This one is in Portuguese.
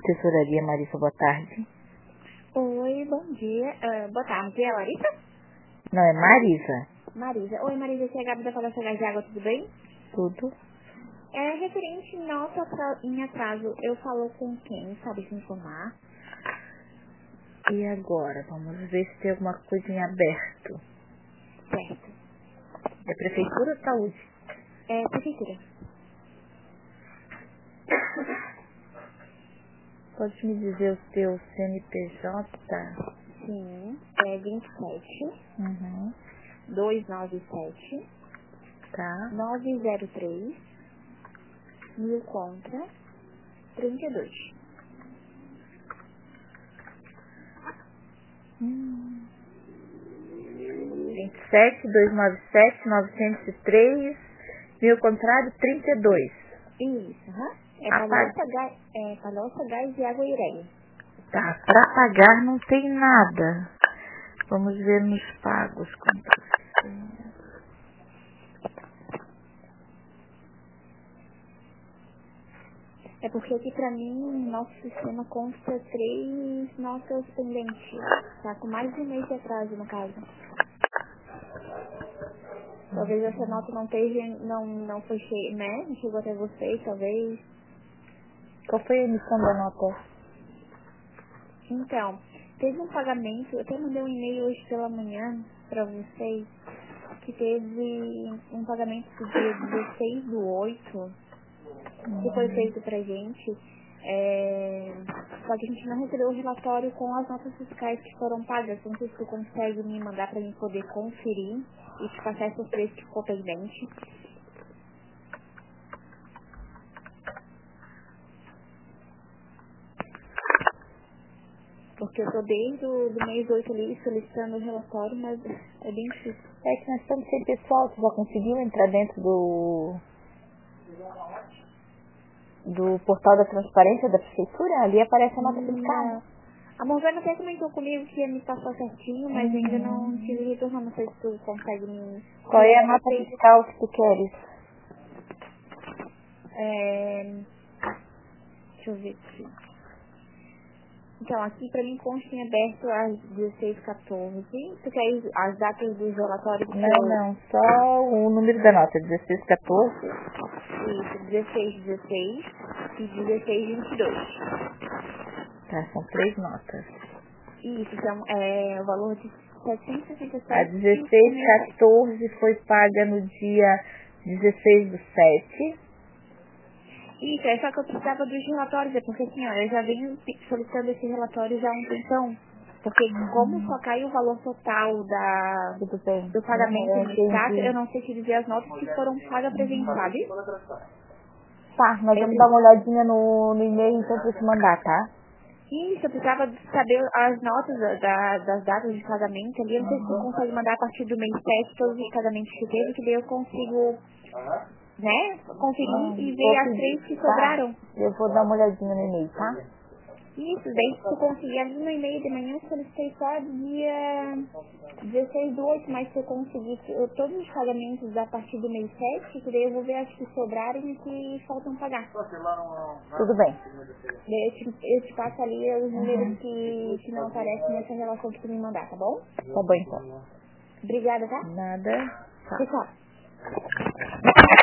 Tesouraria, Marisa, boa tarde. Oi, bom dia. Boa tarde, é a Larissa? Não, é Marisa. Marisa. Oi, Marisa, aqui é a Gabi da Fala Chegar de Água, tudo bem? Tudo. É referente em atraso, eu falo com quem, sabe se informar? E agora? Vamos ver se tem alguma coisa em aberto. Certo. É Prefeitura ou Saúde? É Prefeitura. Pode me dizer o seu CNPJ? Sim, é 27 Uhum. 297 Tá. 903 1000 contra 32. 27, 297, 903, 1000 contrário, 32. Isso, É Apag... Palhoça, Gás e Água Ireia. Tá, pra pagar não tem nada. Vamos ver nos pagos. É porque aqui pra mim, nosso sistema consta 3 notas pendentes. Tá com mais de um mês de atraso, no caso. Talvez essa nota não esteja, não foi cheia, né? Não chegou até vocês, talvez. Qual foi a emissão da nota? Então, teve um pagamento, eu até mandei um e-mail hoje pela manhã pra vocês, que teve um pagamento do dia 16/8, que foi feito pra gente. Só que a gente não recebeu o relatório com as notas fiscais que foram pagas. Não sei se você consegue me mandar pra gente poder conferir e te passar essas três que ficou pendente. Porque eu tô desde do mês 8 ali solicitando o relatório, mas é bem difícil. É que nós estamos sem pessoal. Você já conseguiu entrar dentro do portal da transparência da prefeitura? Ali aparece a nota fiscal. A Morgana até comentou comigo que ia me passar certinho, mas ainda não tive retorno. Não sei se tu consegue me... Qual é a nota fiscal que tu queres? Deixa eu ver aqui. Então, aqui pra mim consta em aberto às 16h14. Tu quer as datas dos relatórios? Não, só o número da nota, 1614. Isso, 1616 e 1622. Tá, são 3 notas. Isso, então o valor de A 767. 1614 foi paga no dia 16/7. Isso, é só que eu precisava dos relatórios, porque assim, ó, eu já venho solicitando esse relatório já há um tempão. Porque como só cai o valor total Tudo bem. do pagamento no extrato, eu Entendi. não sei te dizer as notas que foram pagas pra gente, sabe? Tá, nós vamos dar uma olhadinha no e-mail então pra te mandar, tá? Isso, eu precisava saber as notas das datas de pagamento ali. Eu não sei se tu consegue mandar a partir do mês 7 todos os pagamentos que teve, que daí eu consigo, né, conferir e ver as três que sobraram. Eu vou dar uma olhadinha no e-mail, tá? Isso, daí se tu conseguir ali no e-mail de manhã, eu solicitei só dia 16/8, mas se eu conseguir todos os pagamentos a partir do mês 7, que daí eu vou ver as que sobraram e que faltam pagar. Tudo bem. Daí eu te passo ali os números que não aparecem nessa relação que tu me mandar, tá bom? Tá bom então. Obrigada, tá? Nada. Tá. Tchau.